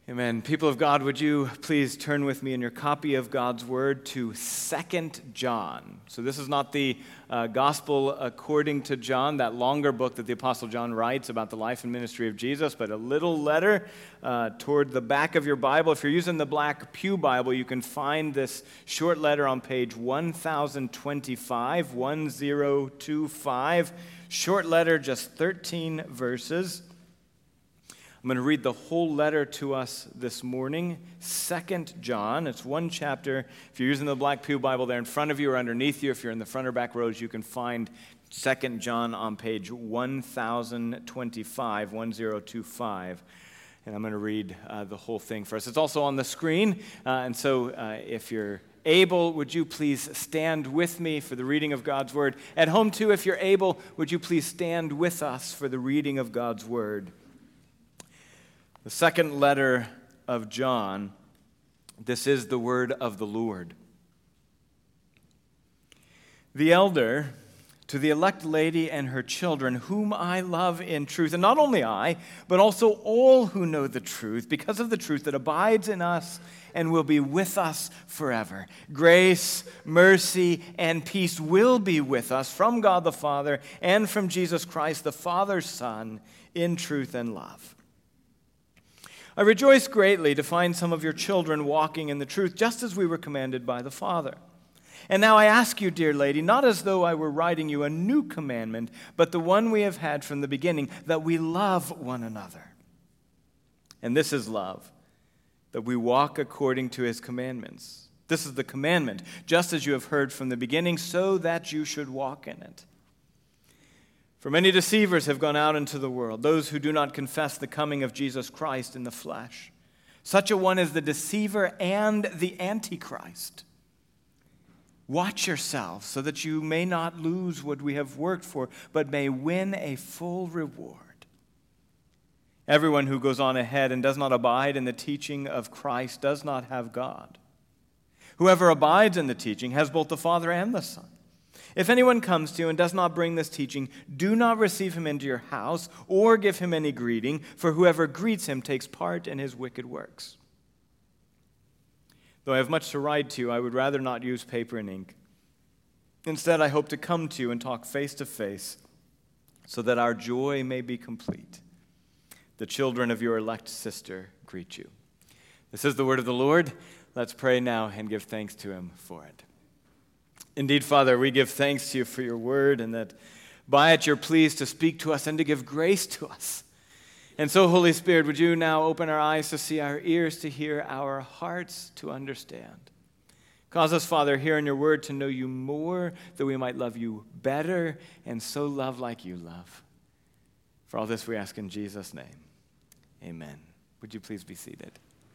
Amen. People of God, would you please turn with me in your copy of God's Word to 2 John. So this is not the Gospel according to John, that longer book that the Apostle John writes about the life and ministry of Jesus, but a little letter toward the back of your Bible. If you're using the Black Pew Bible, you can find this short letter on page 1025, 1025. Short letter, just 13 verses. I'm going to read the whole letter to us this morning, 2 John. It's one chapter. If you're using the Black Pew Bible there in front of you or underneath you, if you're in the front or back rows, you can find 2 John on page 1025, 1025. And I'm going to read the whole thing for us. It's also on the screen, and so if you're able, would you please stand with me for the reading of God's Word? At home, too, if you're able, would you please stand with us for the reading of God's Word? The second letter of John, this is the word of the Lord. The elder, to the elect lady and her children, whom I love in truth, and not only I, but also all who know the truth, because of the truth that abides in us and will be with us forever. Grace, mercy, and peace will be with us from God the Father and from Jesus Christ, the Father's Son, in truth and love. I rejoice greatly to find some of your children walking in the truth, just as we were commanded by the Father. And now I ask you, dear lady, not as though I were writing you a new commandment, but the one we have had from the beginning, that we love one another. And this is love, that we walk according to his commandments. This is the commandment, just as you have heard from the beginning, so that you should walk in it. For many deceivers have gone out into the world, those who do not confess the coming of Jesus Christ in the flesh. Such a one is the deceiver and the antichrist. Watch yourselves so that you may not lose what we have worked for, but may win a full reward. Everyone who goes on ahead and does not abide in the teaching of Christ does not have God. Whoever abides in the teaching has both the Father and the Son. If anyone comes to you and does not bring this teaching, do not receive him into your house or give him any greeting, for whoever greets him takes part in his wicked works. Though I have much to write to you, I would rather not use paper and ink. Instead, I hope to come to you and talk face to face, so that our joy may be complete. The children of your elect sister greet you. This is the word of the Lord. Let's pray now and give thanks to him for it. Indeed, Father, we give thanks to you for your word, and that by it you're pleased to speak to us and to give grace to us. And so, Holy Spirit, would you now open our eyes to see, our ears to hear, our hearts to understand. Cause us, Father, here in your word to know you more, that we might love you better and so love like you love. For all this we ask in Jesus' name. Amen. Would you please be seated?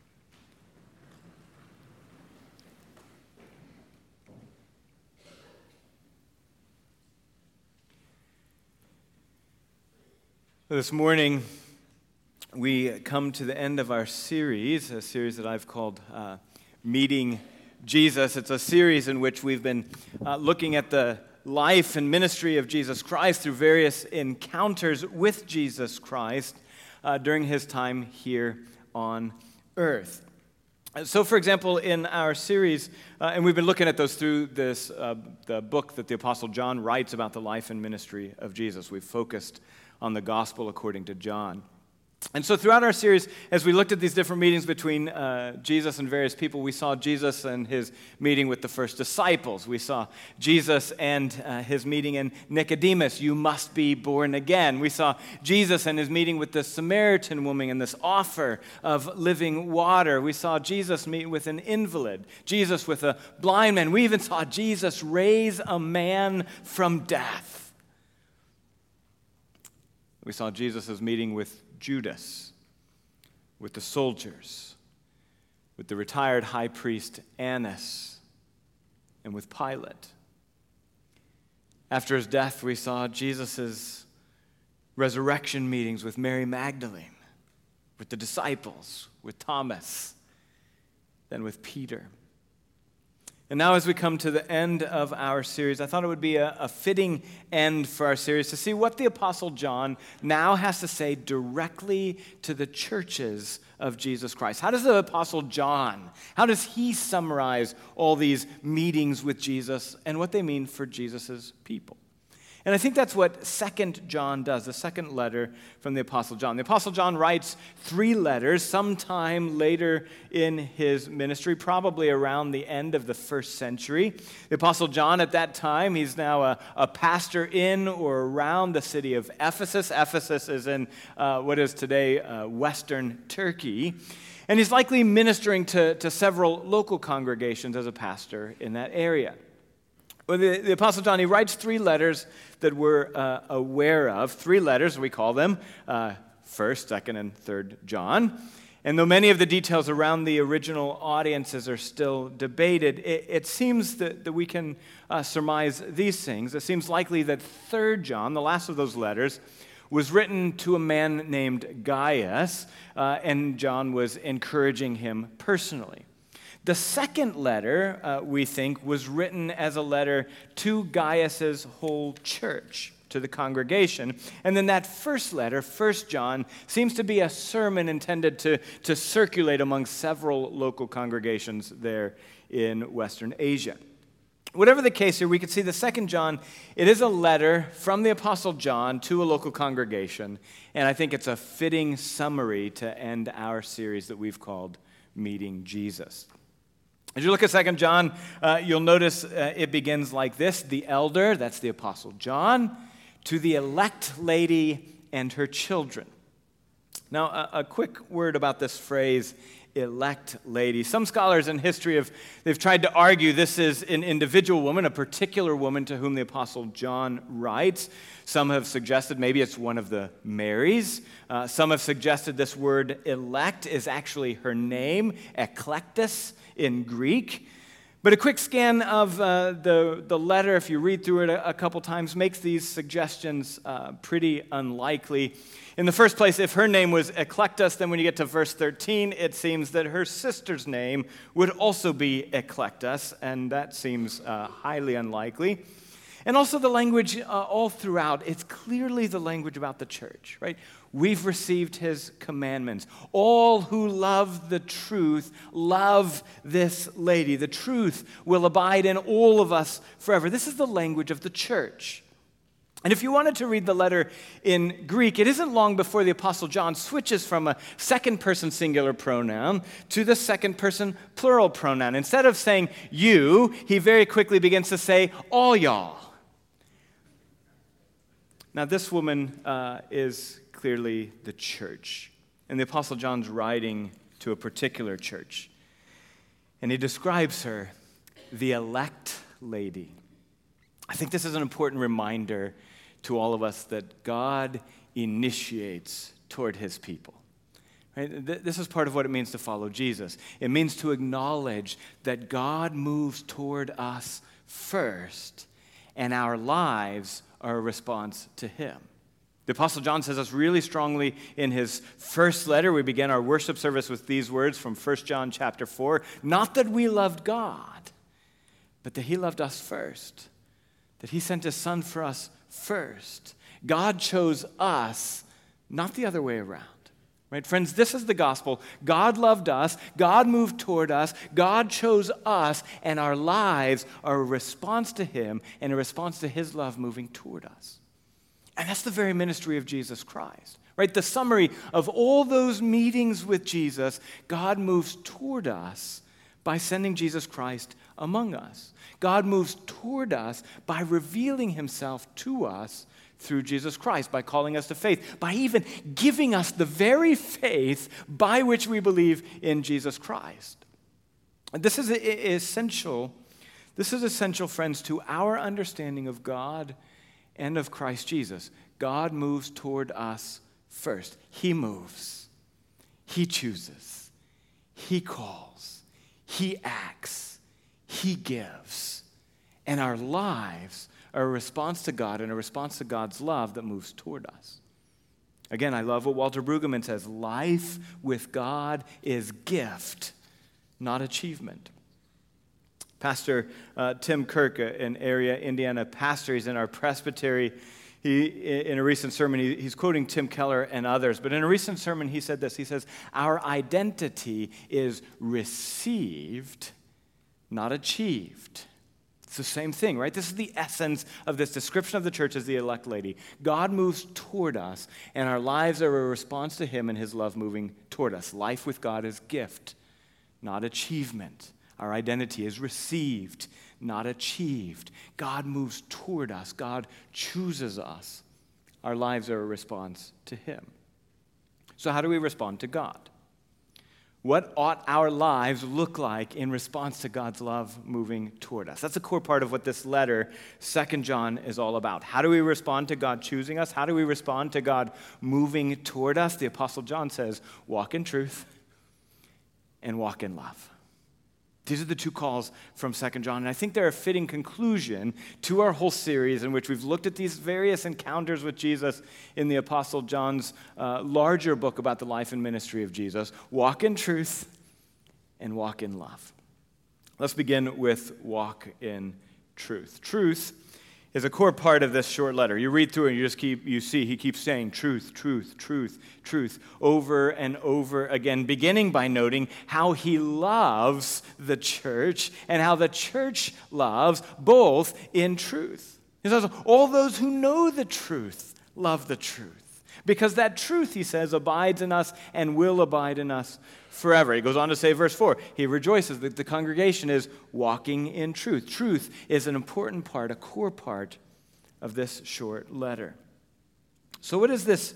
This morning, we come to the end of our series, a series that I've called Meeting Jesus. It's a series in which we've been looking at the life and ministry of Jesus Christ through various encounters with Jesus Christ during his time here on earth. So, for example, in our series, and we've been looking at those through this the book that the Apostle John writes about the life and ministry of Jesus. We've focused on the gospel according to John. And so throughout our series, as we looked at these different meetings between Jesus and various people, we saw Jesus and his meeting with the first disciples. We saw Jesus and his meeting in Nicodemus, you must be born again. We saw Jesus and his meeting with the Samaritan woman and this offer of living water. We saw Jesus meet with an invalid, Jesus with a blind man. We even saw Jesus raise a man from death. We saw Jesus' meeting with Judas, with the soldiers, with the retired high priest Annas, and with Pilate. After his death, we saw Jesus' resurrection meetings with Mary Magdalene, with the disciples, with Thomas, then with Peter. And now as we come to the end of our series, I thought it would be a fitting end for our series to see what the Apostle John now has to say directly to the churches of Jesus Christ. How does the Apostle John, how does he summarize all these meetings with Jesus and what they mean for Jesus' people? And I think that's what 2 John does, the second letter from the Apostle John. The Apostle John writes 3 letters sometime later in his ministry, probably around the end of the first century. The Apostle John at that time, he's now a pastor in or around the city of Ephesus. Ephesus is in what is today Western Turkey. And he's likely ministering to several local congregations as a pastor in that area. Well, the Apostle John, he writes 3 letters that we're aware of. 3 letters, we call them, 1st, 2nd, and 3rd John. And though many of the details around the original audiences are still debated, it seems that we can surmise these things. It seems likely that 3rd John, the last of those letters, was written to a man named Gaius, and John was encouraging him personally. The second letter, we think, was written as a letter to Gaius' whole church, to the congregation. And then that first letter, 1 John, seems to be a sermon intended to circulate among several local congregations there in Western Asia. Whatever the case here, we could see the 2nd John, it is a letter from the Apostle John to a local congregation, and I think it's a fitting summary to end our series that we've called Meeting Jesus. As you look at 2 John, you'll notice it begins like this: the elder, that's the Apostle John, to the elect lady and her children. Now, a quick word about this phrase, elect lady. Some scholars in history they've tried to argue this is an individual woman, a particular woman to whom the Apostle John writes. Some have suggested maybe it's one of the Marys. Some have suggested this word elect is actually her name, eklektos in Greek. But a quick scan of the letter, if you read through it a couple times, makes these suggestions pretty unlikely. In the first place, if her name was Eklektos, then when you get to verse 13, it seems that her sister's name would also be Eklektos, and that seems highly unlikely. And also the language all throughout, it's clearly the language about the church, right? We've received his commandments. All who love the truth love this lady. The truth will abide in all of us forever. This is the language of the church. And if you wanted to read the letter in Greek, it isn't long before the Apostle John switches from a second-person singular pronoun to the second-person plural pronoun. Instead of saying you, he very quickly begins to say all y'all. Now, this woman is clearly the church, and the Apostle John's writing to a particular church, and he describes her, the elect lady. I think this is an important reminder to all of us that God initiates toward his people. Right? This is part of what it means to follow Jesus. It means to acknowledge that God moves toward us first, and our lives are a response to him. The Apostle John says this really strongly in his first letter. We began our worship service with these words from 1 John chapter 4. Not that we loved God, but that he loved us first. That he sent his son for us first. God chose us, not the other way around. Right, friends, this is the gospel. God loved us. God moved toward us. God chose us, and our lives are a response to him and a response to his love moving toward us. And that's the very ministry of Jesus Christ. Right, the summary of all those meetings with Jesus, God moves toward us by sending Jesus Christ among us. God moves toward us by revealing himself to us through Jesus Christ, by calling us to faith, by even giving us the very faith by which we believe in Jesus Christ. This is essential. This is essential, friends, to our understanding of God and of Christ Jesus. God moves toward us first. He moves. He chooses. He calls. He acts. He gives. And our lives are a response to God and a response to God's love that moves toward us. Again, I love what Walter Brueggemann says. Life with God is gift, not achievement. Pastor Tim Kirk, an area Indiana pastor, he's in our presbytery. In a recent sermon, he's quoting Tim Keller and others, but in a recent sermon, he said this. He says, our identity is received, not achieved. It's the same thing, right? This is the essence of this description of the church as the elect lady. God moves toward us, and our lives are a response to him and his love moving toward us. Life with God is gift, not achievement. Our identity is received, not achieved. God moves toward us. God chooses us. Our lives are a response to him. So how do we respond to God? What ought our lives look like in response to God's love moving toward us? That's a core part of what this letter, 2 John, is all about. How do we respond to God choosing us? How do we respond to God moving toward us? The Apostle John says, walk in truth and walk in love. These are the two calls from 2 John, and I think they're a fitting conclusion to our whole series in which we've looked at these various encounters with Jesus in the Apostle John's larger book about the life and ministry of Jesus. Walk in truth and walk in love. Let's begin with walk in truth. Truth is a core part of this short letter. You read through it and you see he keeps saying truth, truth, truth, truth over and over again, beginning by noting how he loves the church and how the church loves both in truth. He says, all those who know the truth love the truth. Because that truth, he says, abides in us and will abide in us forever. He goes on to say, verse 4, he rejoices that the congregation is walking in truth. Truth is an important part, a core part of this short letter. So what is this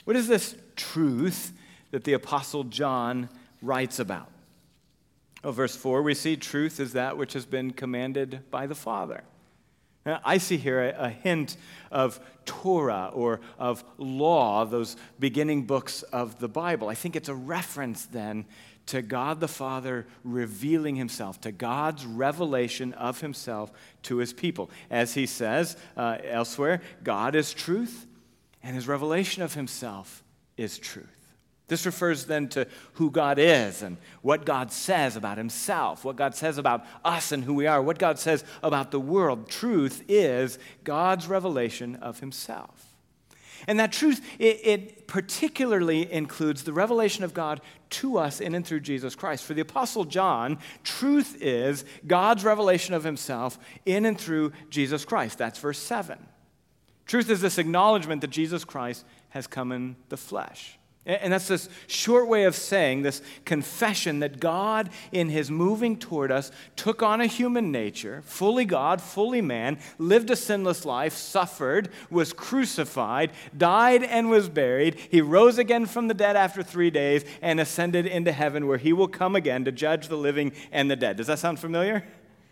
truth that the Apostle John writes about? Well, verse 4, we see truth is that which has been commanded by the Father. Now, I see here a hint of Torah or of law, those beginning books of the Bible. I think it's a reference then to God the Father revealing himself, to God's revelation of himself to his people. As he says elsewhere, God is truth, and his revelation of himself is truth. This refers then to who God is and what God says about himself, what God says about us and who we are, what God says about the world. Truth is God's revelation of himself. And that truth, it particularly includes the revelation of God to us in and through Jesus Christ. For the Apostle John, truth is God's revelation of himself in and through Jesus Christ. That's verse 7. Truth is this acknowledgement that Jesus Christ has come in the flesh. And that's this short way of saying, this confession that God, in his moving toward us, took on a human nature, fully God, fully man, lived a sinless life, suffered, was crucified, died and was buried. He rose again from the dead after 3 days and ascended into heaven, where he will come again to judge the living and the dead. Does that sound familiar?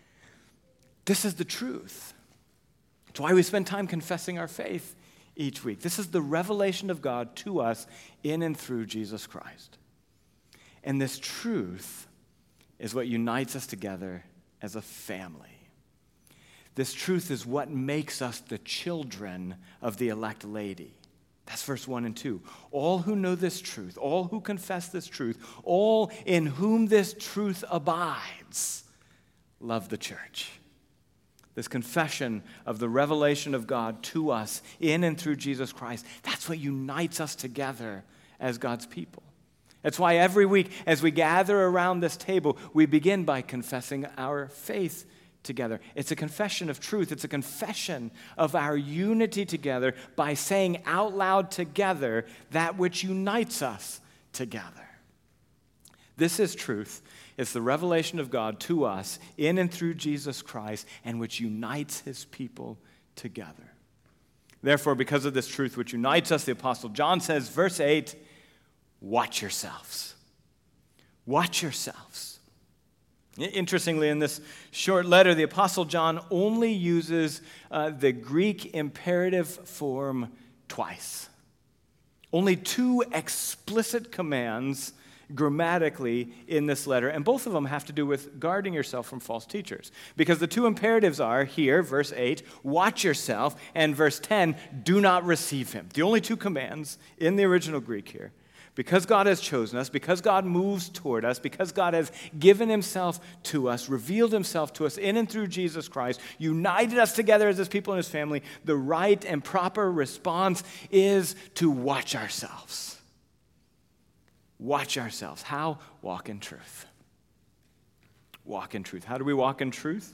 This is the truth. It's why we spend time confessing our faith each week. This is the revelation of God to us in and through Jesus Christ. And this truth is what unites us together as a family. This truth is what makes us the children of the elect lady. That's verse 1 and 2. All who know this truth, all who confess this truth, all in whom this truth abides, love the church. This confession of the revelation of God to us in and through Jesus Christ, that's what unites us together as God's people. That's why every week as we gather around this table, we begin by confessing our faith together. It's a confession of truth. It's a confession of our unity together by saying out loud together that which unites us together. This is truth. It's the revelation of God to us in and through Jesus Christ, and which unites his people together. Therefore, because of this truth which unites us, the Apostle John says, verse 8, watch yourselves. Watch yourselves. Interestingly, in this short letter, the Apostle John only uses the Greek imperative form twice. Only two explicit commands grammatically in this letter, and both of them have to do with guarding yourself from false teachers. Because the two imperatives are here, verse 8, watch yourself, and verse 10, do not receive him. The only two commands in the original Greek here. Because God has chosen us, because God moves toward us, because God has given himself to us, revealed himself to us in and through Jesus Christ, united us together as his people and his family, the right and proper response is to watch ourselves. Watch ourselves. How? Walk in truth. Walk in truth. How do we walk in truth?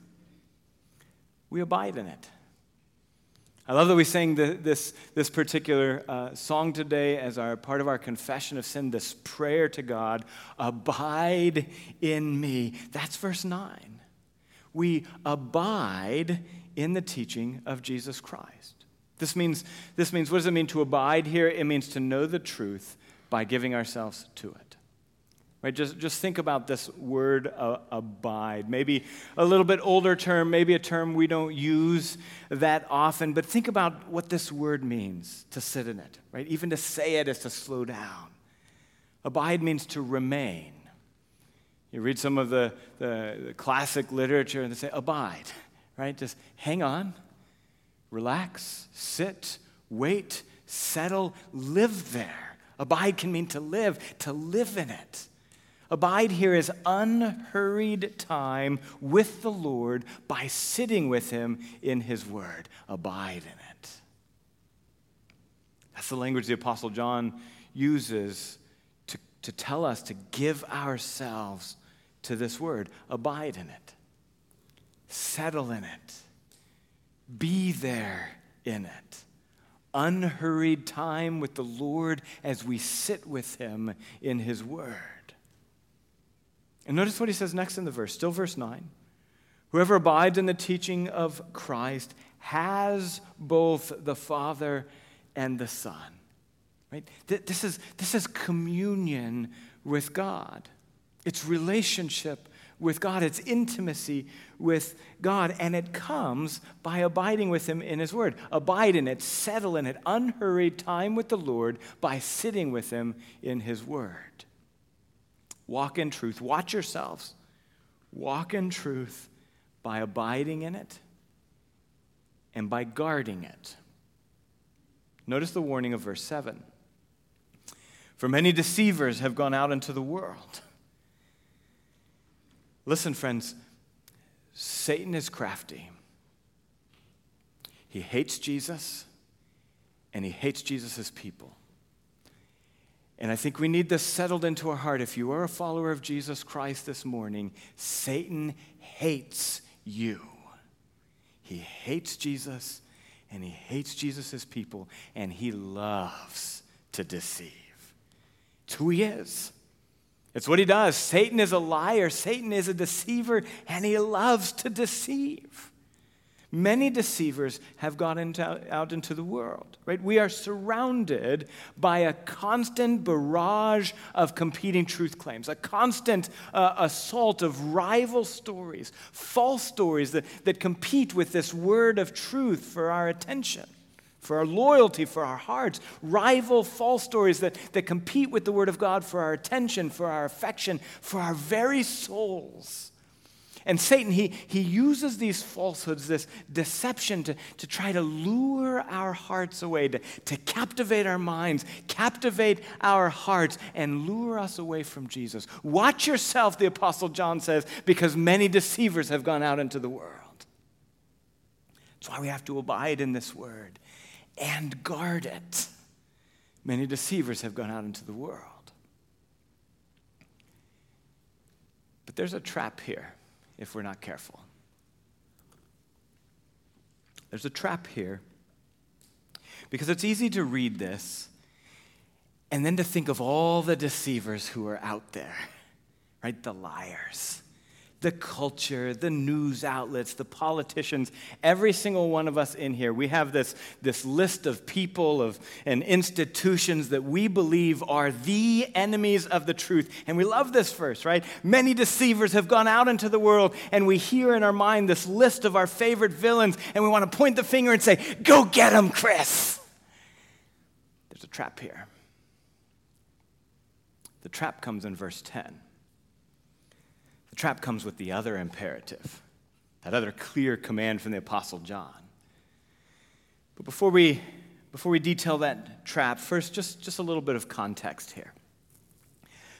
We abide in it. I love that we sang this particular song today as our part of our confession of sin, this prayer to God, abide in me. That's verse 9. We abide in the teaching of Jesus Christ. This means, what does it mean to abide here? It means to know the truth by giving ourselves to it. Right, just think about this word abide. Maybe a little bit older term, maybe a term we don't use that often, but think about what this word means, to sit in it. Right? Even to say it is to slow down. Abide means to remain. You read some of the classic literature and they say, abide. Right? Just hang on, relax, sit, wait, settle, live there. Abide can mean to live in it. Abide here is unhurried time with the Lord by sitting with him in his word. Abide in it. That's the language the Apostle John uses to tell us to give ourselves to this word. Abide in it. Settle in it. Be there in it. Unhurried time with the Lord as we sit with him in his word. And notice what he says next in the verse, still verse 9. Whoever abides in the teaching of Christ has both the Father and the Son. Right? This is communion with God. It's relationship with God. It's intimacy with God. And it comes by abiding with him in his word. Abide in it, settle in it, unhurried time with the Lord by sitting with him in his word. Walk in truth. Watch yourselves. Walk in truth by abiding in it and by guarding it. Notice the warning of verse 7. For many deceivers have gone out into the world. Listen, friends, Satan is crafty. He hates Jesus, and he hates Jesus' people. And I think we need this settled into our heart. If you are a follower of Jesus Christ this morning, Satan hates you. He hates Jesus, and he hates Jesus' people, and he loves to deceive. It's who he is. It's what he does. Satan is a liar. Satan is a deceiver, and he loves to deceive. Many deceivers have gone out into the world, right? We are surrounded by a constant barrage of competing truth claims, a constant assault of rival stories, false stories that compete with this word of truth for our attention, for our loyalty, for our hearts, rival false stories that compete with the word of God for our attention, for our affection, for our very souls. And Satan, he uses these falsehoods, this deception to try to lure our hearts away, to captivate our minds, captivate our hearts, and lure us away from Jesus. Watch yourself, the Apostle John says, because many deceivers have gone out into the world. That's why we have to abide in this word and guard it. Many deceivers have gone out into the world. But there's a trap here. If we're not careful. There's a trap here because it's easy to read this and then to think of all the deceivers who are out there, right? The liars, the culture, the news outlets, the politicians, every single one of us in here, we have this list of people and institutions that we believe are the enemies of the truth. And we love this verse, right? Many deceivers have gone out into the world, and we hear in our mind this list of our favorite villains, and we want to point the finger and say, go get them, Chris. There's a trap here. The trap comes in verse 10. The trap comes with the other imperative, that other clear command from the Apostle John. But before we detail that trap, first, just a little bit of context here.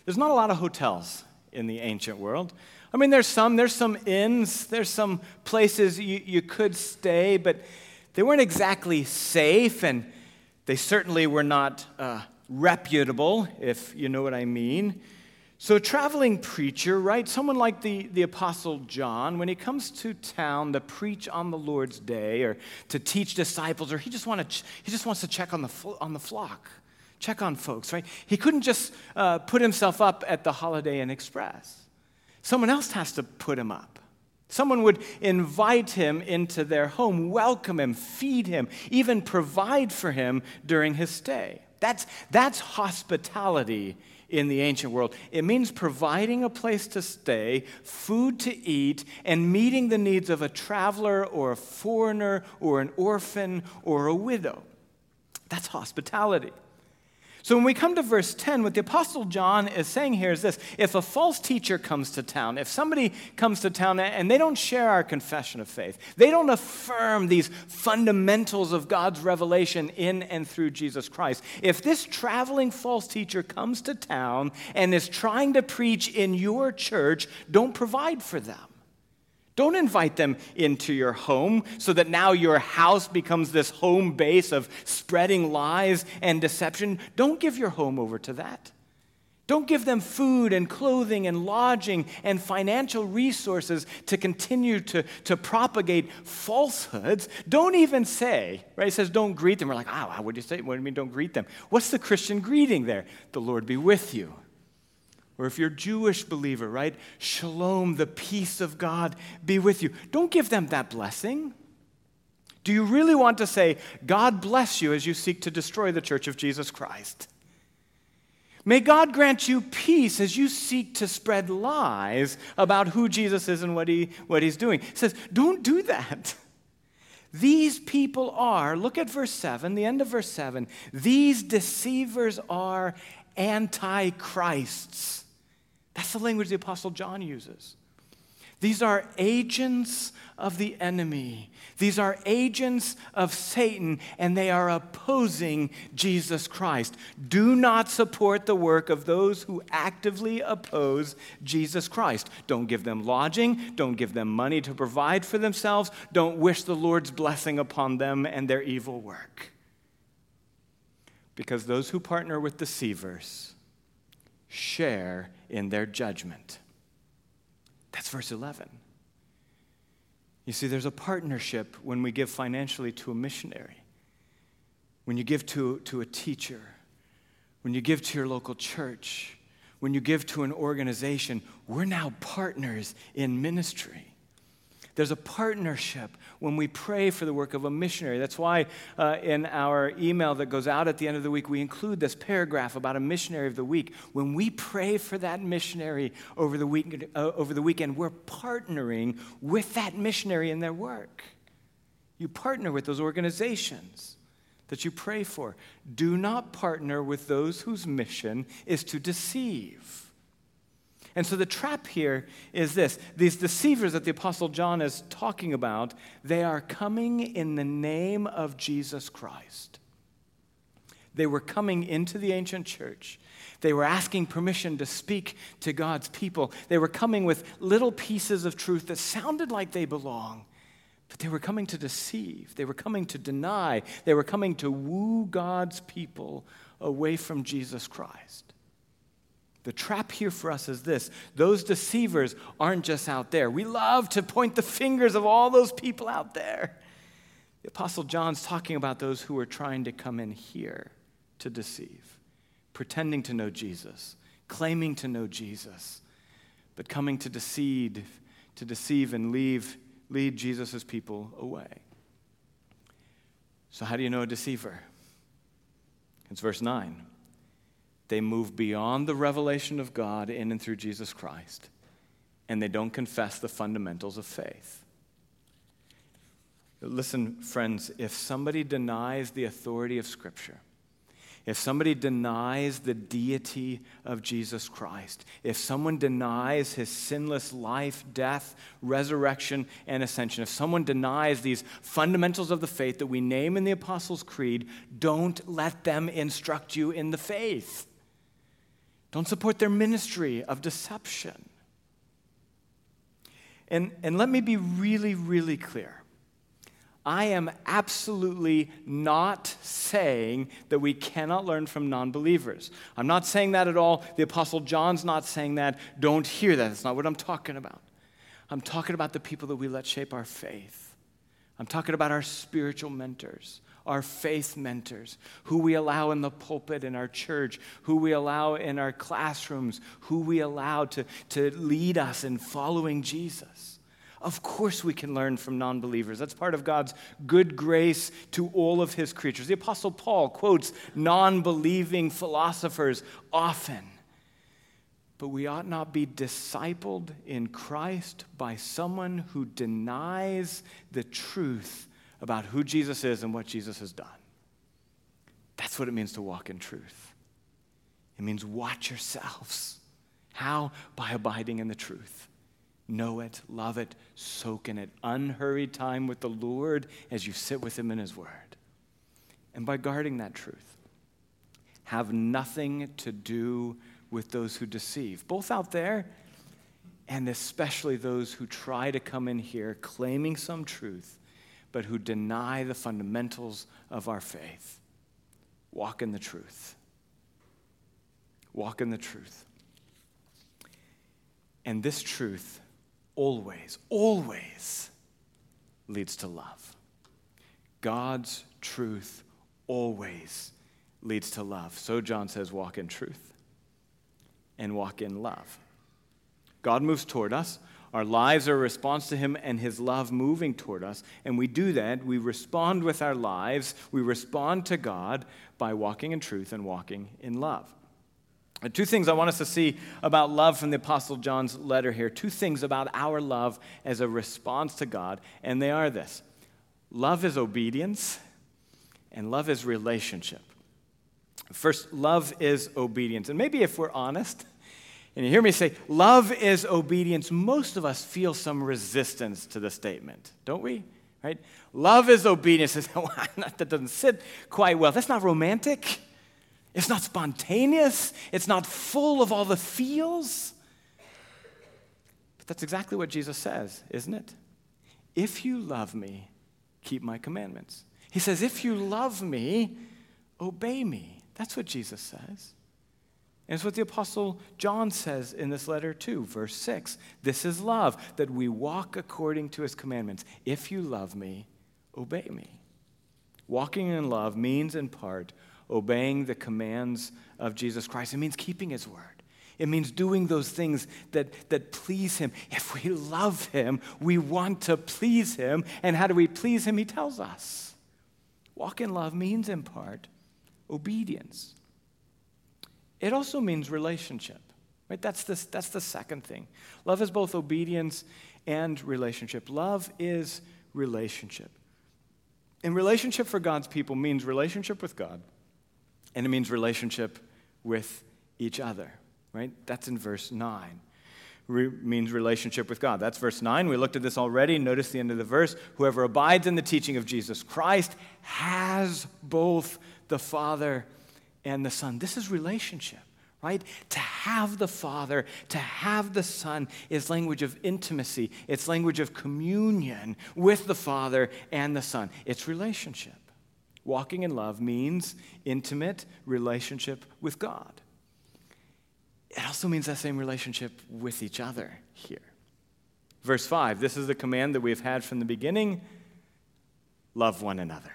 There's not a lot of hotels in the ancient world. I mean, there's some inns, there's some places you could stay, but they weren't exactly safe, and they certainly were not reputable, if you know what I mean. So a traveling preacher, right, someone like the Apostle John, when he comes to town to preach on the Lord's Day or to teach disciples, or he just wants to check on the flock, check on folks, right? He couldn't just put himself up at the Holiday Inn Express. Someone else has to put him up. Someone would invite him into their home, welcome him, feed him, even provide for him during his stay. That's hospitality in the ancient world. It means providing a place to stay, food to eat, and meeting the needs of a traveler or a foreigner or an orphan or a widow. That's hospitality. So when we come to verse 10, what the Apostle John is saying here is this: if a false teacher comes to town, if somebody comes to town and they don't share our confession of faith, they don't affirm these fundamentals of God's revelation in and through Jesus Christ, if this traveling false teacher comes to town and is trying to preach in your church, don't provide for them. Don't invite them into your home so that now your house becomes this home base of spreading lies and deception. Don't give your home over to that. Don't give them food and clothing and lodging and financial resources to continue to propagate falsehoods. Don't even say, right? It says don't greet them. We're like, what do you say? What do you mean don't greet them? What's the Christian greeting there? The Lord be with you. Or if you're a Jewish believer, right? Shalom, the peace of God be with you. Don't give them that blessing. Do you really want to say, God bless you as you seek to destroy the church of Jesus Christ? May God grant you peace as you seek to spread lies about who Jesus is and what he's doing. It says, don't do that. These people are, look at verse 7, the end of verse 7, these deceivers are antichrists. That's the language the Apostle John uses. These are agents of the enemy. These are agents of Satan, and they are opposing Jesus Christ. Do not support the work of those who actively oppose Jesus Christ. Don't give them lodging. Don't give them money to provide for themselves. Don't wish the Lord's blessing upon them and their evil work. Because those who partner with deceivers share in their judgment. That's verse 11. You see, there's a partnership when we give financially to a missionary, when you give to a teacher, when you give to your local church, when you give to an organization. We're now partners in ministry. There's a partnership when we pray for the work of a missionary. That's why in our email that goes out at the end of the week, we include this paragraph about a missionary of the week. When we pray for that missionary over the weekend, we're partnering with that missionary in their work. You partner with those organizations that you pray for. Do not partner with those whose mission is to deceive. And so the trap here is this. These deceivers that the Apostle John is talking about, they are coming in the name of Jesus Christ. They were coming into the ancient church. They were asking permission to speak to God's people. They were coming with little pieces of truth that sounded like they belong, but they were coming to deceive. They were coming to deny. They were coming to woo God's people away from Jesus Christ. The trap here for us is this: those deceivers aren't just out there. We love to point the fingers of all those people out there. The Apostle John's talking about those who are trying to come in here to deceive, pretending to know Jesus, claiming to know Jesus, but coming to deceive and lead Jesus' people away. So how do you know a deceiver? It's verse 9. They move beyond the revelation of God in and through Jesus Christ, and they don't confess the fundamentals of faith. Listen, friends, if somebody denies the authority of Scripture, if somebody denies the deity of Jesus Christ, if someone denies his sinless life, death, resurrection, and ascension, if someone denies these fundamentals of the faith that we name in the Apostles' Creed, don't let them instruct you in the faith. Don't support their ministry of deception. And let me be really, really clear. I am absolutely not saying that we cannot learn from non-believers. I'm not saying that at all. The Apostle John's not saying that. Don't hear that. That's not what I'm talking about. I'm talking about the people that we let shape our faith. I'm talking about our spiritual mentors, our faith mentors, who we allow in the pulpit in our church, who we allow in our classrooms, who we allow to lead us in following Jesus. Of course we can learn from non-believers. That's part of God's good grace to all of his creatures. The Apostle Paul quotes non-believing philosophers often. But we ought not be discipled in Christ by someone who denies the truth about who Jesus is and what Jesus has done. That's what it means to walk in truth. It means watch yourselves. How? By abiding in the truth. Know it, love it, soak in it. Unhurried time with the Lord as you sit with him in his word. And by guarding that truth, have nothing to do with those who deceive, both out there and especially those who try to come in here claiming some truth, but who deny the fundamentals of our faith. Walk in the truth. Walk in the truth. And this truth always, always leads to love. God's truth always leads to love. So John says, walk in truth and walk in love. God moves toward us. Our lives are a response to him and his love moving toward us. And we do that. We respond with our lives. We respond to God by walking in truth and walking in love. Two things I want us to see about love from the Apostle John's letter here. Two things about our love as a response to God, and they are this. Love is obedience, and love is relationship. First, love is obedience. And maybe if we're honest, and you hear me say, love is obedience, most of us feel some resistance to the statement, don't we? Right? Love is obedience. That doesn't sit quite well. That's not romantic. It's not spontaneous. It's not full of all the feels. But that's exactly what Jesus says, isn't it? If you love me, keep my commandments. He says, if you love me, obey me. That's what Jesus says. And it's what the Apostle John says in this letter too, verse 6. This is love, that we walk according to his commandments. If you love me, obey me. Walking in love means in part obeying the commands of Jesus Christ. It means keeping his word. It means doing those things that please him. If we love him, we want to please him. And how do we please him? He tells us. Walk in love means in part obedience. It also means relationship. Right? That's the second thing. Love is both obedience and relationship. Love is relationship. And relationship for God's people means relationship with God. And it means relationship with each other, right? That's in verse 9. Means relationship with God. That's verse 9. We looked at this already. Notice the end of the verse. Whoever abides in the teaching of Jesus Christ has both the Father and the Son. This is relationship, right? To have the Father, to have the Son is language of intimacy. It's language of communion with the Father and the Son. It's relationship. Walking in love means intimate relationship with God. It also means that same relationship with each other here. Verse 5, this is the command that we've had from the beginning. Love one another.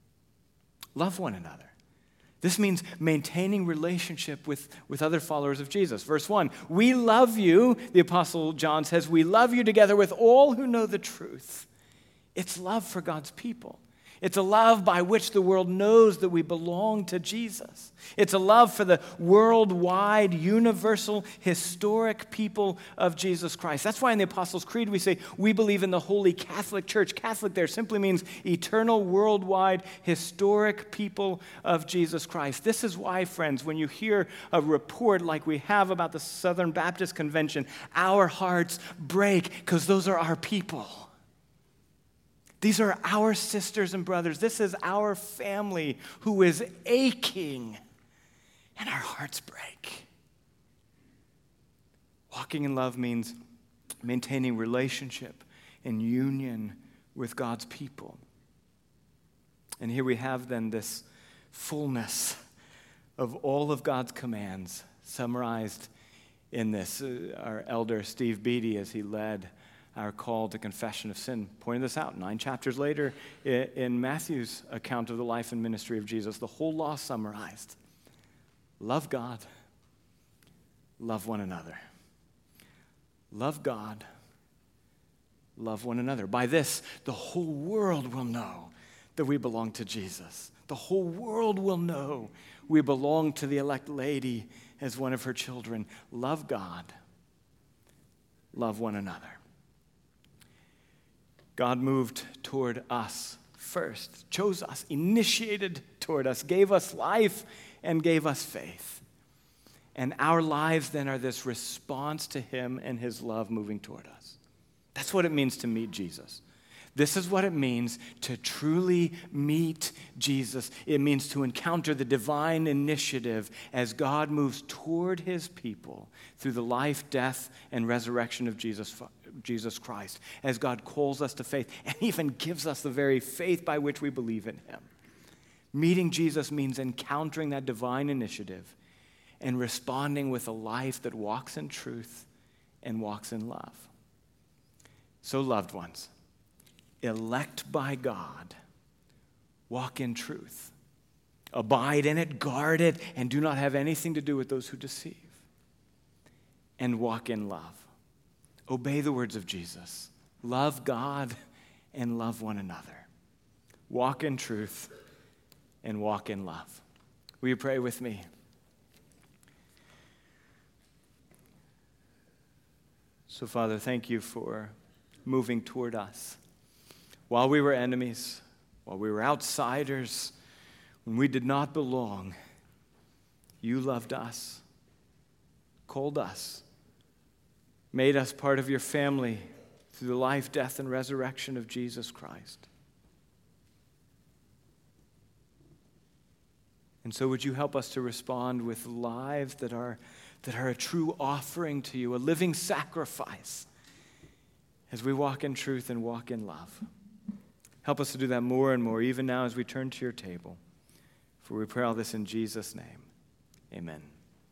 Love one another. This means maintaining relationship with other followers of Jesus. Verse 1, we love you, the Apostle John says, we love you together with all who know the truth. It's love for God's people. It's a love by which the world knows that we belong to Jesus. It's a love for the worldwide, universal, historic people of Jesus Christ. That's why in the Apostles' Creed we say we believe in the Holy Catholic Church. Catholic there simply means eternal, worldwide, historic people of Jesus Christ. This is why, friends, when you hear a report like we have about the Southern Baptist Convention, our hearts break because those are our people. These are our sisters and brothers. This is our family who is aching, and our hearts break. Walking in love means maintaining relationship and union with God's people. And here we have then this fullness of all of God's commands summarized in this. Our elder Steve Beatty, as he led our call to confession of sin, pointed this out 9 chapters later in Matthew's account of the life and ministry of Jesus. The whole law summarized. Love God, love one another. Love God, love one another. By this, the whole world will know that we belong to Jesus. The whole world will know we belong to the elect lady as one of her children. Love God, love one another. God moved toward us first, chose us, initiated toward us, gave us life, and gave us faith. And our lives then are this response to him and his love moving toward us. That's what it means to meet Jesus. This is what it means to truly meet Jesus. It means to encounter the divine initiative as God moves toward his people through the life, death, and resurrection of Jesus Christ, as God calls us to faith and even gives us the very faith by which we believe in him. Meeting Jesus means encountering that divine initiative and responding with a life that walks in truth and walks in love. So, loved ones, elect by God, walk in truth, abide in it, guard it, and do not have anything to do with those who deceive. And walk in love. Obey the words of Jesus. Love God and love one another. Walk in truth and walk in love. Will you pray with me? So, Father, thank you for moving toward us. While we were enemies, while we were outsiders, when we did not belong, you loved us, called us, made us part of your family through the life, death, and resurrection of Jesus Christ. And so would you help us to respond with lives that are a true offering to you, a living sacrifice, as we walk in truth and walk in love. Help us to do that more and more, even now as we turn to your table. For we pray all this in Jesus' name. Amen.